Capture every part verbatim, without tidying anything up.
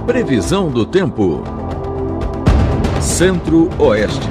Previsão do tempo. Centro-Oeste.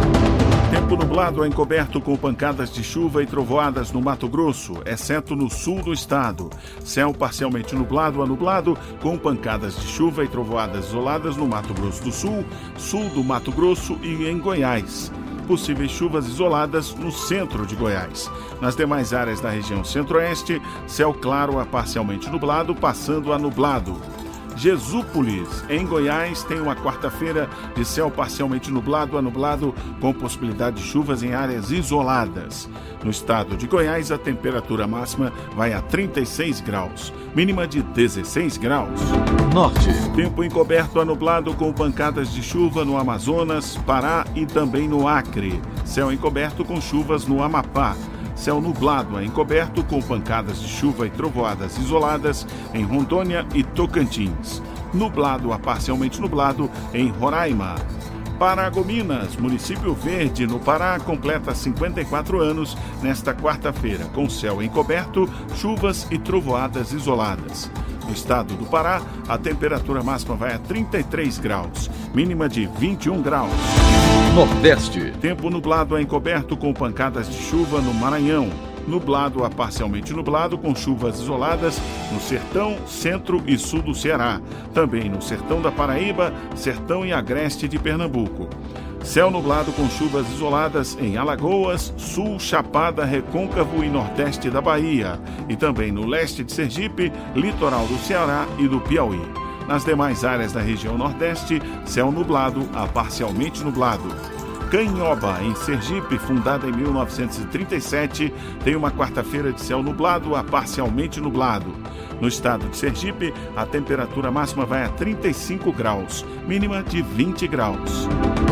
Tempo nublado a encoberto com pancadas de chuva e trovoadas no Mato Grosso, exceto no sul do estado. Céu parcialmente nublado a nublado, com pancadas de chuva e trovoadas isoladas no Mato Grosso do Sul, sul do Mato Grosso e em Goiás. Possíveis chuvas isoladas no centro de Goiás. Nas demais áreas da região centro-oeste, céu claro a parcialmente nublado, passando a nublado. Jesúpolis, em Goiás, tem uma quarta-feira de céu parcialmente nublado a nublado, com possibilidade de chuvas em áreas isoladas. No estado de Goiás, a temperatura máxima vai a trinta e seis graus, mínima de dezesseis graus. Norte. Tempo encoberto a nublado com pancadas de chuva no Amazonas, Pará e também no Acre. Céu encoberto com chuvas no Amapá. Céu nublado a encoberto com pancadas de chuva e trovoadas isoladas em Rondônia e Tocantins. Nublado a parcialmente nublado em Roraima. Paragominas, município verde no Pará, completa cinquenta e quatro anos nesta quarta-feira, com céu encoberto, chuvas e trovoadas isoladas. No estado do Pará, a temperatura máxima vai a trinta e três graus, mínima de vinte e um graus. Nordeste. Tempo nublado a encoberto com pancadas de chuva no Maranhão. Nublado a parcialmente nublado com chuvas isoladas no sertão, centro e sul do Ceará. Também no sertão da Paraíba, sertão e agreste de Pernambuco. Céu nublado com chuvas isoladas em Alagoas, sul, Chapada, Recôncavo e nordeste da Bahia. E também no leste de Sergipe, litoral do Ceará e do Piauí. Nas demais áreas da região nordeste, céu nublado a parcialmente nublado. Canhoba, em Sergipe, fundada em mil novecentos e trinta e sete, tem uma quarta-feira de céu nublado a parcialmente nublado. No estado de Sergipe, a temperatura máxima vai a trinta e cinco graus, mínima de vinte graus.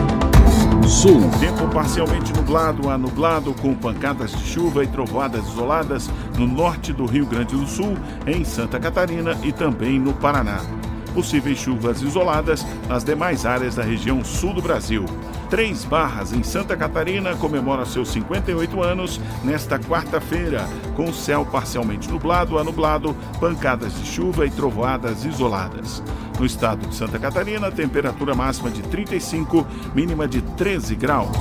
Sul. Tempo parcialmente nublado a nublado, com pancadas de chuva e trovoadas isoladas no norte do Rio Grande do Sul, em Santa Catarina e também no Paraná. Possíveis chuvas isoladas nas demais áreas da região sul do Brasil. Três Barras, em Santa Catarina, comemora seus cinquenta e oito anos nesta quarta-feira, com céu parcialmente nublado a nublado, pancadas de chuva e trovoadas isoladas. No estado de Santa Catarina, temperatura máxima de trinta e cinco, mínima de treze graus.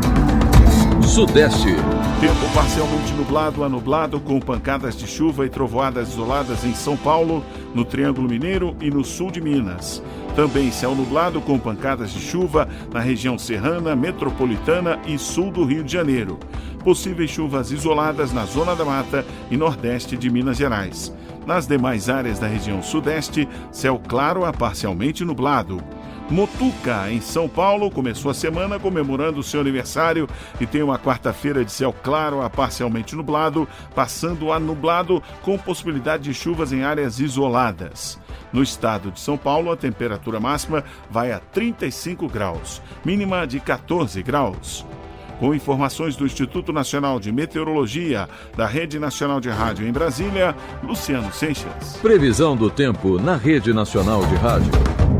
Sudeste. Tempo parcialmente nublado a nublado, com pancadas de chuva e trovoadas isoladas em São Paulo, no Triângulo Mineiro e no sul de Minas. Também céu nublado com pancadas de chuva na região serrana, metropolitana e sul do Rio de Janeiro. Possíveis chuvas isoladas na Zona da Mata e nordeste de Minas Gerais. Nas demais áreas da região sudeste, céu claro a parcialmente nublado. Motuca, em São Paulo, começou a semana comemorando o seu aniversário e tem uma quarta-feira de céu claro a parcialmente nublado, passando a nublado com possibilidade de chuvas em áreas isoladas. No estado de São Paulo, a temperatura máxima vai a trinta e cinco graus, mínima de quatorze graus. Com informações do Instituto Nacional de Meteorologia, da Rede Nacional de Rádio em Brasília, Luciano Seixas. Previsão do tempo na Rede Nacional de Rádio.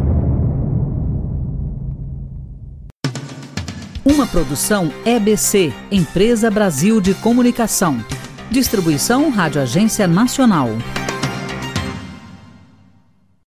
Uma produção E B C, Empresa Brasil de Comunicação. Distribuição Rádio Agência Nacional.